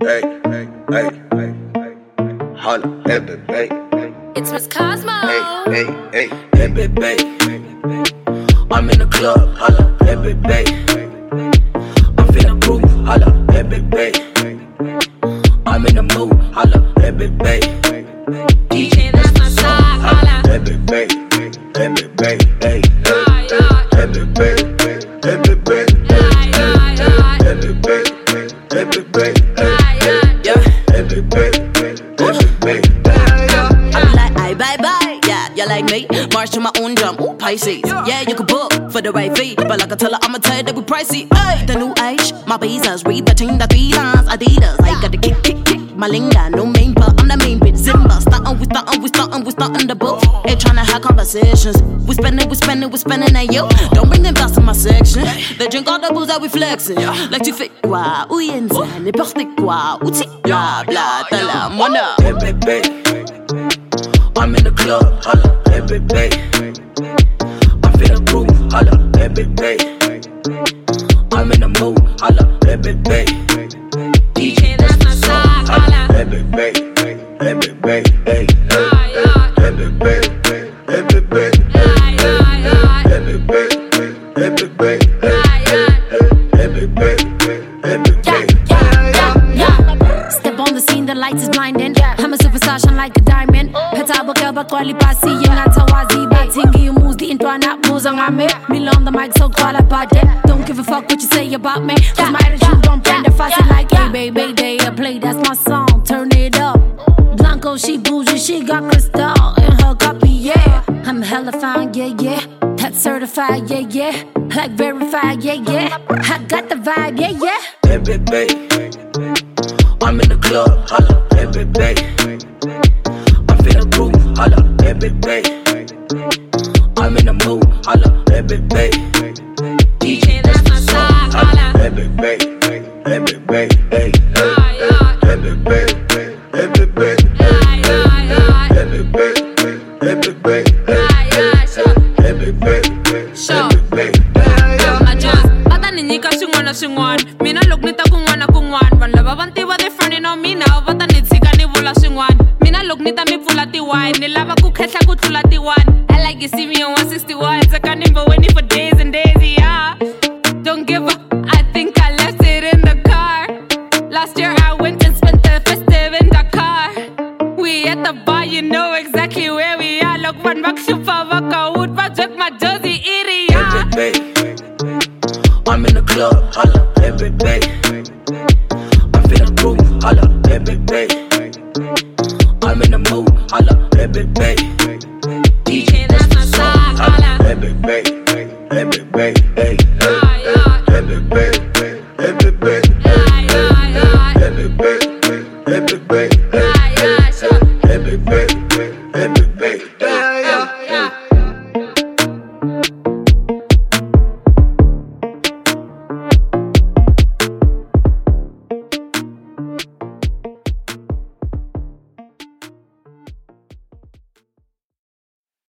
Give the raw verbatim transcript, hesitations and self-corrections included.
hey, hey, hey, hey, holla, hey, baby. It's Miss Cosmo. Hey, hey, hey, hey, baby. I'm in the club, holla, hey, baby. I'm feeling groove, holla, hey, baby. I'm in the mood, holla, hey, baby. D J, that's my side, holla, hey, baby. Hey, baby, hey, hey, hey, baby. Hey, baby, hey, hey, baby. Hey, baby, hey, yeah, hey, baby, hey, baby. I'm like, aye, bye, bye, yeah, you like me? March to my own drum, ooh, Pisces. Yeah, you can book for the right fee, but like I tell her, I'ma tell you that we pricey. Hey, the new age, my visas, read between the three lines, Adidas. I got the kick, kick, kick, my linga, no main, but I'm the main bitch. Zimba, startin', we startin', we startin', we startin' the book. Ain't tryna have conversations. We spendin', we spendin', we spendin' at you. Don't bring them dots in my section. They drink all the booze that we flexin'. Like tu fais quoi, où y'a n'importe quoi, où t'y bla bla, t'as la mona. Hey, baby. I'm in the club, holla, hey, baby. I'm feeling groove, holla, hey, baby. I'm in the mood, holla, hey, baby. D J, that's my side, holla, hey, baby. Hey, baby, hey, hey, hey, baby. Hey, baby, hey, hey, baby. Hey, baby, hey, hey, baby. Step on the scene, the lights is blinding. I'm a superstar, shine like a diamond. Petaba kelba kwali pasi yenga tawazi batingi you moves the intro na moves on me. Me on the mic so call about it. Don't give a fuck what you say about me. Cause my attitude don't bend the fussy like hey baby they a play. That's my song, turn it up. Blanco she bougie, she got crystal in her copy, yeah. I'm hella fine, yeah, yeah. That's certified, yeah, yeah. Like verified, yeah, yeah. I got the vibe, yeah, yeah. Hey, baby. I'm in the club, holla, hey, baby. I'm feeling groove, holla, hey, baby. I'm in the mood, holla, hey, baby. D J, that's my side, holla, hey, baby. Hey, baby, hey, hey, hey, baby. Hey, baby, hey, hey, baby. Hey, baby, hey, hey, baby. Sure. Nika shingwana shingwana mina look nita kungwana kungwana van lava vantiva they frontin on me now vata ni tshika ni vula swin'wana mina look nita mi pfula ti wine ni lava ku khetla ku tlula ti one I like you see me on one sixty-one tsaka nimba waiting for days and days yeah don't give up I think I left it in the car last year I went and spent the festive in Dakar we at the bar you know exactly where we are look van bak shupa vaka wood project my jersey area hey, I'm in the club, holla, hey, baby. I'm feeling groove, holla, hey, baby. I'm in the mood, holla, hey, baby. D J, that's my side, holla, hey, baby. Hey, baby, hey.